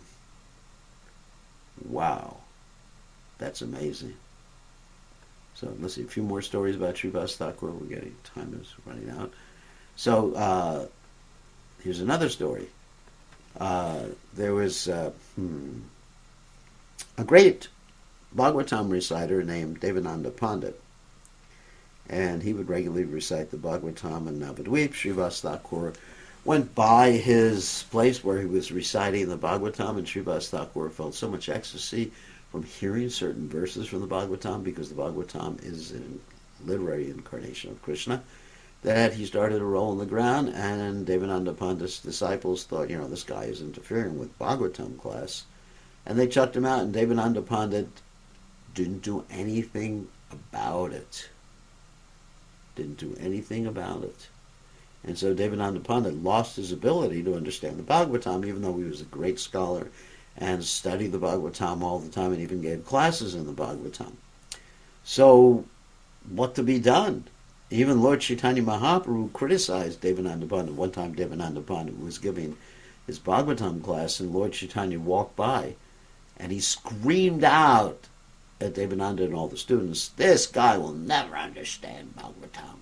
Wow. That's amazing. So let's see, a few more stories about Srivas Thakur. We're getting, time is running out. So uh, here's another story. Uh, there was uh, hmm, a great Bhagavatam reciter named Devananda Pandit, and he would regularly recite the Bhagavatam in Navadvip. Srivas Thakur went by his place where he was reciting the Bhagavatam, and Srivas Thakur felt so much ecstasy from hearing certain verses from the Bhagavatam, because the Bhagavatam is a literary incarnation of Krishna, that he started to roll on the ground, and Devananda Pandit's disciples thought, you know, this guy is interfering with Bhagavatam class, and they chucked him out, and Devananda Pandit didn't do anything about it. Didn't do anything about it. And so Devananda Pandit lost his ability to understand the Bhagavatam, even though he was a great scholar and studied the Bhagavatam all the time and even gave classes in the Bhagavatam. So what to be done? even Lord Chaitanya Mahaprabhu criticized Devananda Pandit. One time Devananda Pandit was giving his Bhagavatam class, and Lord Chaitanya walked by, and he screamed out at Devananda and all the students, "This guy will never understand Bhagavatam."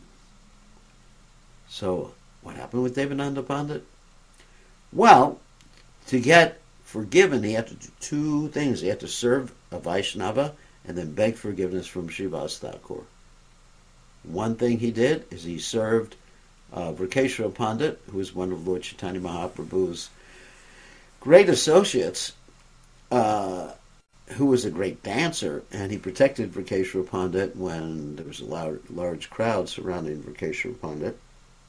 So, what happened with Devananda Pandit? Well, to get forgiven, he had to do two things. He had to serve a Vaishnava and then beg forgiveness from Srivas Thakur. One thing he did is he served uh, Vrikeshwara Pandit, who was one of Lord Chaitanya Mahaprabhu's great associates, uh, who was a great dancer, and he protected Vrikeshwara Pandit when there was a large, large crowd surrounding Vrikeshwara Pandit.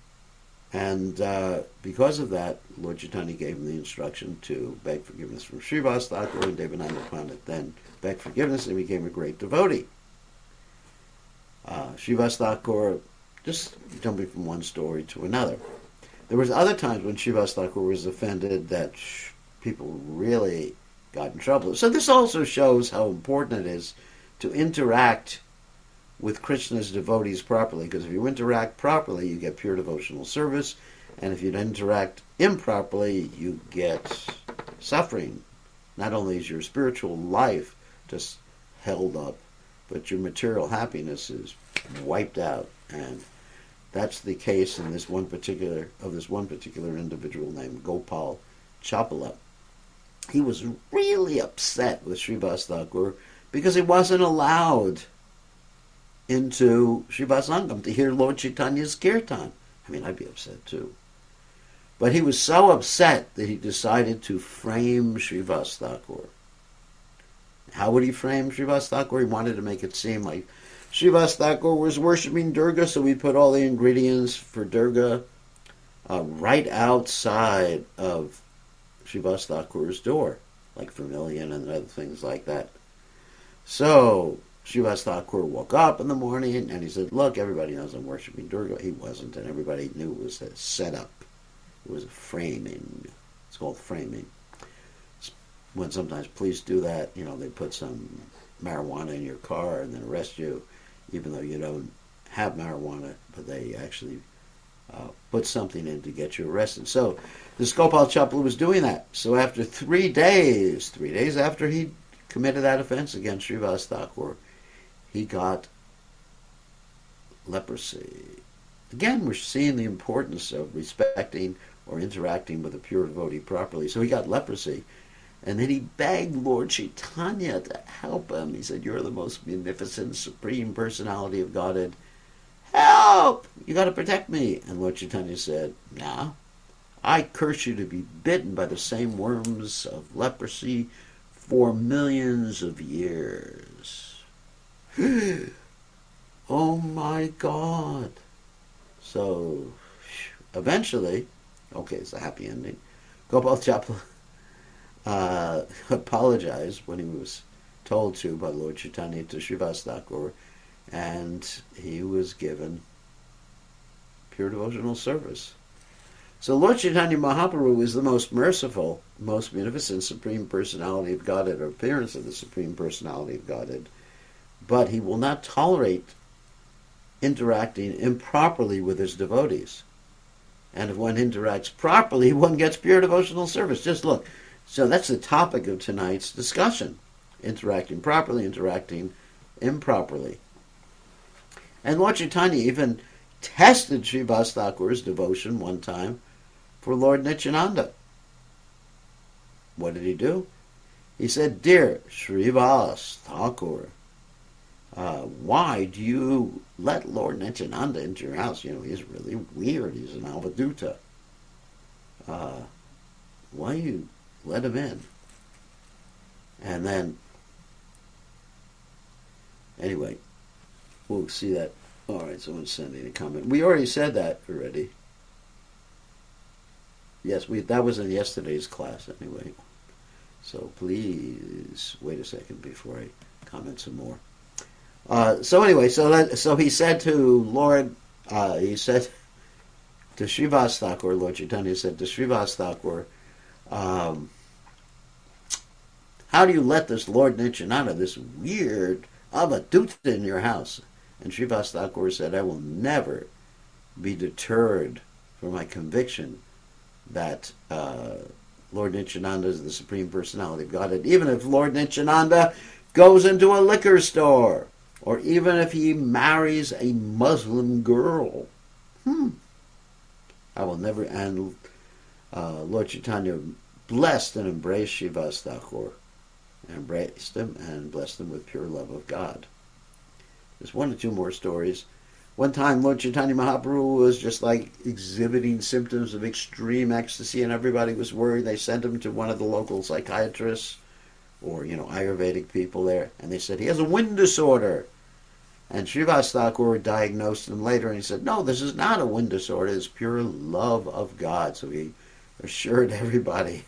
And uh, because of that, Lord Chaitanya gave him the instruction to beg forgiveness from Srivas Thakur, and Devananda Pandit then begged forgiveness and became a great devotee. Uh, Srivas Thakur, just jumping from one story to another. There was other times when Srivas Thakur was offended that sh- people really got in trouble. So this also shows how important it is to interact with Krishna's devotees properly, because if you interact properly, you get pure devotional service, and if you interact improperly, you get suffering. Not only is your spiritual life just held up, but your material happiness is wiped out, and that's the case in this one particular of this one particular individual named Gopal Chapala. He was really upset with Srivas Thakur because he wasn't allowed into Srivas Sangam to hear Lord Chaitanya's kirtan. I mean, I'd be upset too. But he was so upset that he decided to frame Srivas Thakur. How would he frame Srivas Thakur? He wanted to make it seem like Srivas Thakur was worshipping Durga, so we put all the ingredients for Durga uh, right outside of Srivas Thakur's door, like vermilion and other things like that. So Srivas Thakur woke up in the morning and he said, "Look, everybody knows I'm worshipping Durga." He wasn't, and everybody knew it was a setup. It was a framing. It's called framing. When sometimes police do that, you know, they put some marijuana in your car and then arrest you, even though you don't have marijuana, but they actually uh, put something in to get you arrested. So this Gopal Chapala was doing that. So after three days, three days after he committed that offense against Srivas Thakur, he got leprosy. Again, we're seeing the importance of respecting or interacting with a pure devotee properly. So he got leprosy. And then he begged Lord Chaitanya to help him. He said, "You're the most munificent, supreme personality of Godhead. Help! You got to protect me." And Lord Chaitanya said, "Nah, I curse you to be bitten by the same worms of leprosy for millions of years." Oh my God. So, eventually, okay, it's a happy ending. Gopal Chapala Uh, apologized when he was told to by Lord Chaitanya to Srivas Thakur, and he was given pure devotional service. So Lord Chaitanya Mahaprabhu is the most merciful, most beneficent Supreme Personality of Godhead, or appearance of the Supreme Personality of Godhead, but he will not tolerate interacting improperly with his devotees. And if one interacts properly, one gets pure devotional service. Just look. So that's the topic of tonight's discussion. Interacting properly, interacting improperly. And Lord Chaitanya even tested Srivas Thakur's devotion one time for Lord Nityananda. What did he do? He said, "Dear Srivas Thakur, uh, why do you let Lord Nityananda into your house? You know, he's really weird. He's an Avaduta. Uh, why you let him in?" And then, anyway, we'll see that. All right, someone's sending a comment. We already said that already. Yes, we that was in yesterday's class anyway. So please wait a second before I comment some more. Uh, so anyway, so that, so he said to Lord, uh, he said to Srivas Thakur, Lord Chaitanya said to Srivas Thakur, Um, "How do you let this Lord Nityananda, this weird Avaduta, in your house?" And Srivas Thakur said, I will never be deterred from my conviction that uh, Lord Nityananda is the Supreme Personality of Godhead. Even if Lord Nityananda goes into a liquor store, or even if he marries a Muslim girl, hmm, I will never. And uh, Lord Chaitanya blessed and embraced Srivas Thakur, embraced him and blessed him with pure love of God. There's one or two more stories. One time, Lord Chaitanya Mahaprabhu was just like exhibiting symptoms of extreme ecstasy, and everybody was worried. They sent him to one of the local psychiatrists, or, you know, Ayurvedic people there, and they said, he has a wind disorder. And Srivas Thakur diagnosed him later, and he said, no, this is not a wind disorder. It's pure love of God. So he assured everybody,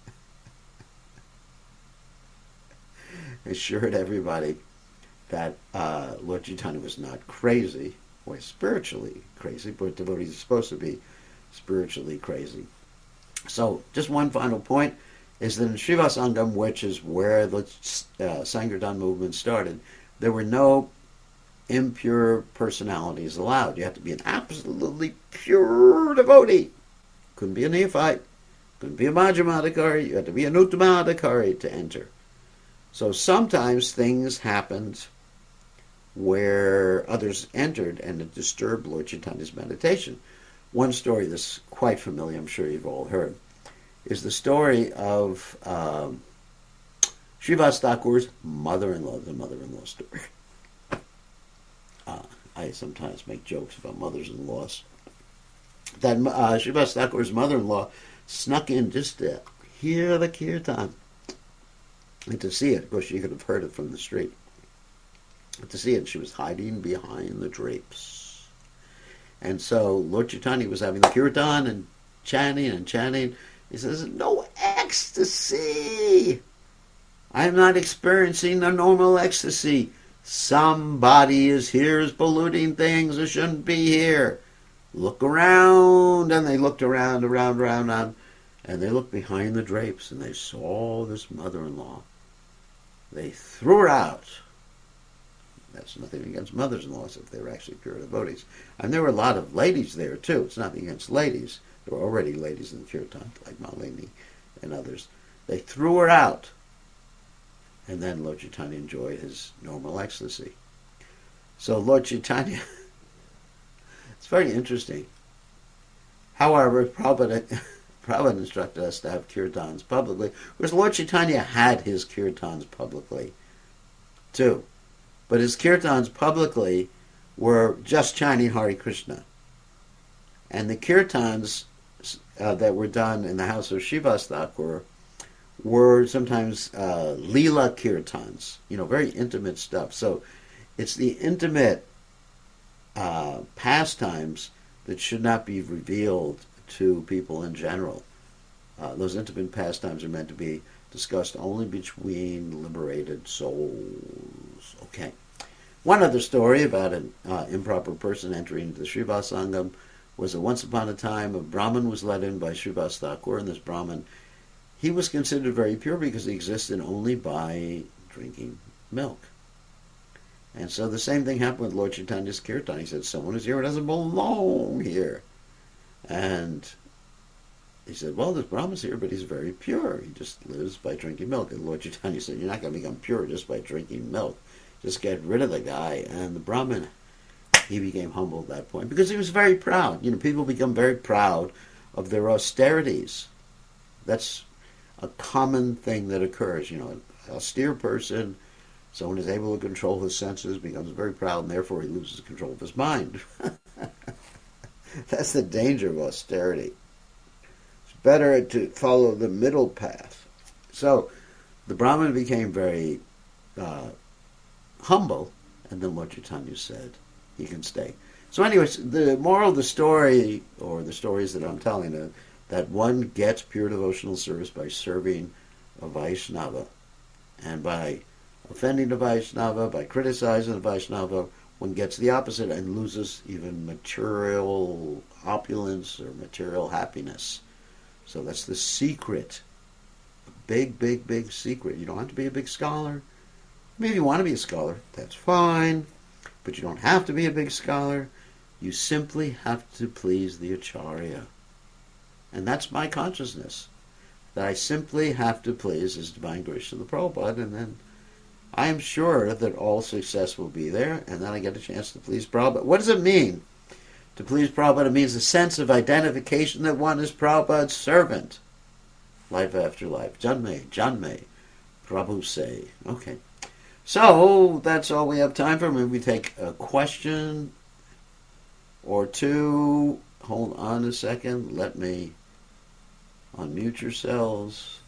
assured everybody that uh, Lord Chaitanya was not crazy, or spiritually crazy, but devotees are supposed to be spiritually crazy. So, just one final point is that in Srivasangam, which is where the uh, Sankirtan movement started, there were no impure personalities allowed. You had to be an absolutely pure devotee. Couldn't be a neophyte. Couldn't be a Madhyamadikari. You had to be an Uttamadikari to enter. So sometimes things happened where others entered and it disturbed Lord Chaitanya's meditation. One story that's quite familiar, I'm sure you've all heard, is the story of um, Srivas Thakur's mother-in-law, the mother-in-law story. Uh, I sometimes make jokes about mothers-in-laws. That uh, Srivas Thakur's mother-in-law snuck in just to hear the kirtan and to see it. Of course, she could have heard it from the street. But to see it, she was hiding behind the drapes. And so Lord Chaitanya was having the kirtan and chanting and chanting. He says, no ecstasy. I'm not experiencing the normal ecstasy. Somebody is here is polluting things that shouldn't be here. Look around. And they looked around, around, around, around. And they looked behind the drapes and they saw this mother-in-law. They threw her out. That's nothing against mothers-in-laws if they were actually pure devotees. And there were a lot of ladies there, too. It's nothing against ladies. There were already ladies in the kirtan, like Malini and others. They threw her out. And then Lord Chaitanya enjoyed his normal ecstasy. So Lord Chaitanya, it's very interesting. However, Prabhupada, Prabhupada instructed us to have kirtans publicly, because Lord Chaitanya had his kirtans publicly, too. But his kirtans publicly were just chanting Hare Krishna. And the kirtans uh, that were done in the house of Srivas Thakur were sometimes uh, Leela kirtans, you know, very intimate stuff. So it's the intimate uh, pastimes that should not be revealed to people in general. Uh, those intimate pastimes are meant to be discussed only between liberated souls. Okay. One other story about an uh, improper person entering the Srivas Sangam was that once upon a time a Brahmin was let in by Srivas Thakur, and this Brahmin, he was considered very pure because he existed only by drinking milk. And so the same thing happened with Lord Chaitanya's kirtan. He said, someone is here who doesn't belong here. And he said, well, this Brahman's here, but he's very pure. He just lives by drinking milk. And Lord Chaitanya said, you're not going to become pure just by drinking milk. Just get rid of the guy. And the Brahmin, he became humble at that point because he was very proud. You know, people become very proud of their austerities. That's a common thing that occurs. You know, an austere person, someone is able to control his senses, becomes very proud, and therefore he loses control of his mind. That's the danger of austerity. It's better to follow the middle path. So the Brahmin became very uh, humble, and then Lord Chaitanya said he can stay. So anyways, the moral of the story, or the stories that I'm telling, uh, that one gets pure devotional service by serving a Vaishnava. And by offending a Vaishnava, by criticizing a Vaishnava, one gets the opposite and loses even material opulence or material happiness. So that's the secret. A big, big, big secret. You don't have to be a big scholar. Maybe you want to be a scholar. That's fine. But you don't have to be a big scholar. You simply have to please the Acharya. And that's my consciousness. That I simply have to please His Divine Grace of the Prabhupada, and then I am sure that all success will be there, and then I get a chance to please Prabhupada. What does it mean to please Prabhupada? It means a sense of identification that one is Prabhupada's servant. Life after life. Janme, Janme, Prabhu say. Okay. So, that's all we have time for. Maybe we take a question or two. Hold on a second. Let me unmute yourselves.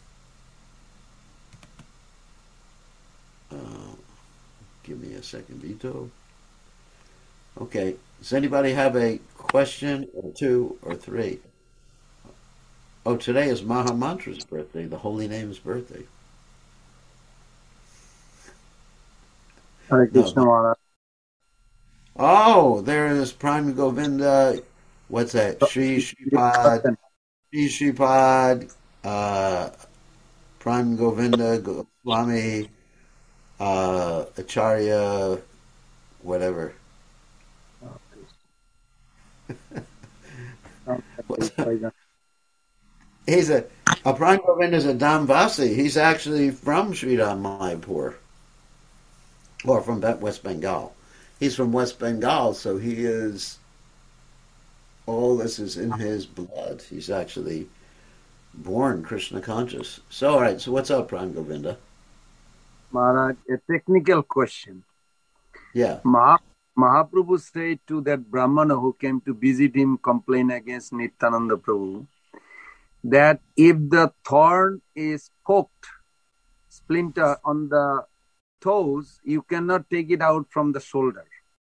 Uh, give me a second, Vito. Okay. Does anybody have a question or two or three? Oh, today is Mahamantra's birthday, the Holy Name's birthday. Hare Krishna No. Maharaj. Oh, there is Prime Govinda. What's that? Shri Shripad. Shri Shripad. Uh, Prime Govinda Goswami. Uh, Acharya. Whatever. He's a, a Prime Govinda is a Dhamvasi. He's actually from Sridham Mayapur. Or from West Bengal. He's from West Bengal, so he is, all this is in his blood. He's actually born Krishna conscious. So, all right, so what's up, Prime Govinda? Maharaj, a technical question. Yeah. Maha, Mahaprabhu said to that Brahmana who came to visit him, complain against Nityananda Prabhu, that if the thorn is poked, splinter on the toes, you cannot take it out from the shoulder.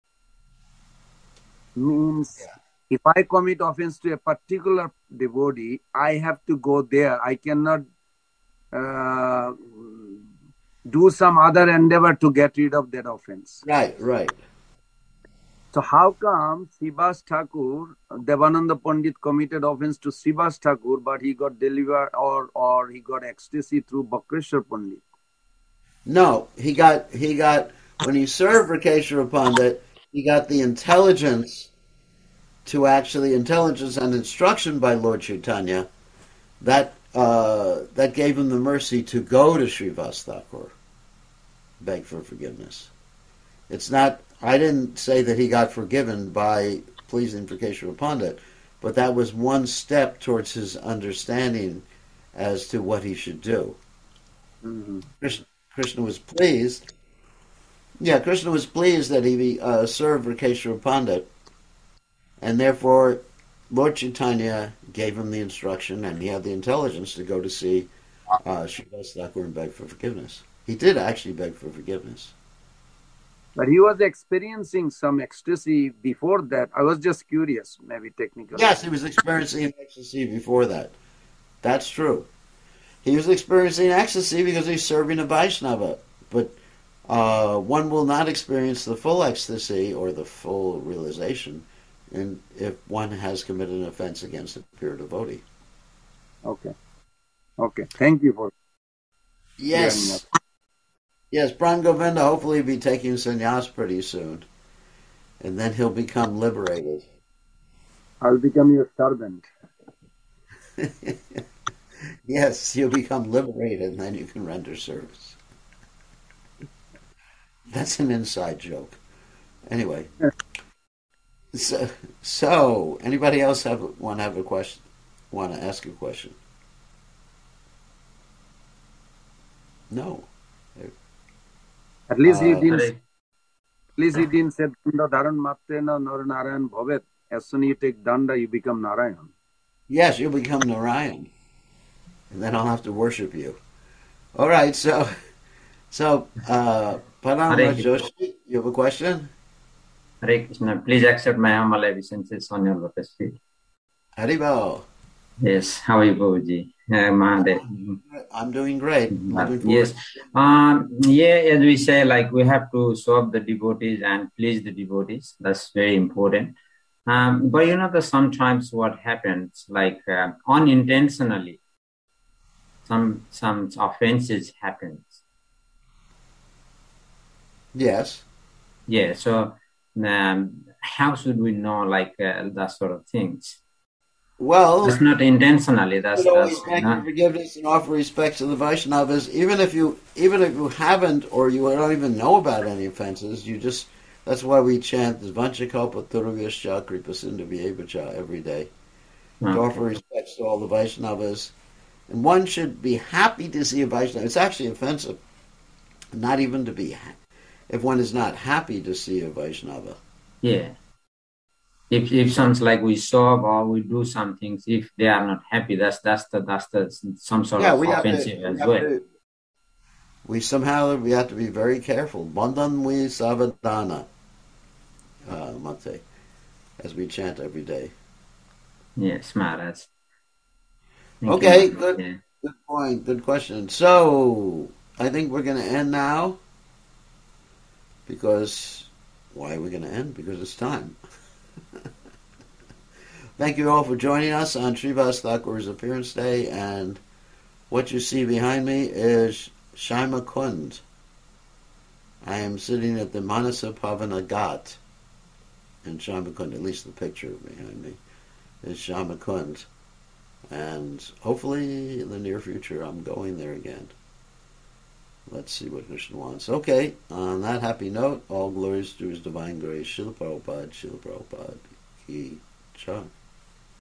Means, yeah. If I commit offense to a particular devotee, I have to go there. I cannot uh, do some other endeavor to get rid of that offense. Right, right. So how come Srivas Thakur, Devananda Pandit committed offense to Srivas Thakur, but he got delivered or, or he got ecstasy through Bakreshwar Pandit? No, he got, he got, when he served Rakeshwara Pandit, he got the intelligence to actually, intelligence and instruction by Lord Chaitanya, that uh, that gave him the mercy to go to Srivas Thakur, beg for forgiveness. It's not, I didn't say that he got forgiven by pleasing Rakeshwara Pandit, but that was one step towards his understanding as to what he should do. Mm-hmm. Krishna, Krishna was pleased. Yeah, Krishna was pleased that he uh, served Rakeshwara Pandit, and therefore Lord Chaitanya gave him the instruction, and he had the intelligence to go to see uh, Srivas Thakur and beg for forgiveness. He did actually beg for forgiveness. But he was experiencing some ecstasy before that. I was just curious, maybe technically. Yes, he was experiencing ecstasy before that. That's true. He was experiencing ecstasy because he's serving a Vaishnava. But uh, one will not experience the full ecstasy or the full realization and if one has committed an offense against a pure devotee. Okay. Okay. Thank you for Yes. Yes, Pran Govinda hopefully will be taking sannyas pretty soon. And then he'll become liberated. I'll become your servant. Yes, you'll become liberated and then you can render service. That's an inside joke. Anyway. So, so anybody else have want to have a question? Want to ask a question? No. At least he Uh, didn't. At least he didn't say Danda Dharan Matrena Narayan Bhavet. As soon as you take Danda, you become Narayan. Yes, you'll become Narayan, and then I'll have to worship you. All right. So, so uh, Param Joshi, you have a question? Hare Krishna, please accept my humble obeisances on your lotus feet. Haribol. Yes, how are you, Babuji? Uh, Mahadev. I'm doing great. Uh, yes. Um, yeah, as we say, like we have to serve the devotees and please the devotees. That's very important. Um, but you know that sometimes what happens, like uh, unintentionally, some some offenses happens. Yes. Yeah. So um, how should we know like uh, that sort of things? Well, That's not intentionally. you That's should always that's beg for not. forgiveness and offer respects to the Vaishnavas, even if you even if you haven't or you don't even know about any offenses. You just that's why we chant Vanchakalpa Turuvyascha Kripasindhavyevacha every day to Okay. offer respects to all the Vaishnavas. And one should be happy to see a Vaishnava. It's actually offensive not even to be ha- if one is not happy to see a Vaishnava. Yeah. If if some's like we solve or we do some things, if they are not happy, that's that's the that's the some sort Yeah, of we have to. offensive We as have well. to. We somehow we have to be very careful. Bandhan we savadana, uh, Mate, as we chant every day. Yes, Maharaj. Thank Okay, you, Maharaj. good, Yeah. good point, good question. So I think we're going to end now because why are we going to end? Because it's time. Thank you all for joining us on Srivas Thakur's Appearance Day, and what you see behind me is Shaima Kund. I am sitting at the Manasa Pavana Ghat in Shaima Kund, at least the picture behind me is Shaima Kund. And hopefully in the near future I'm going there again. Let's see what Krishna wants. Okay, on that happy note, all glories to His divine grace. Srila Prabhupada, Srila Prabhupada, Ki Jai.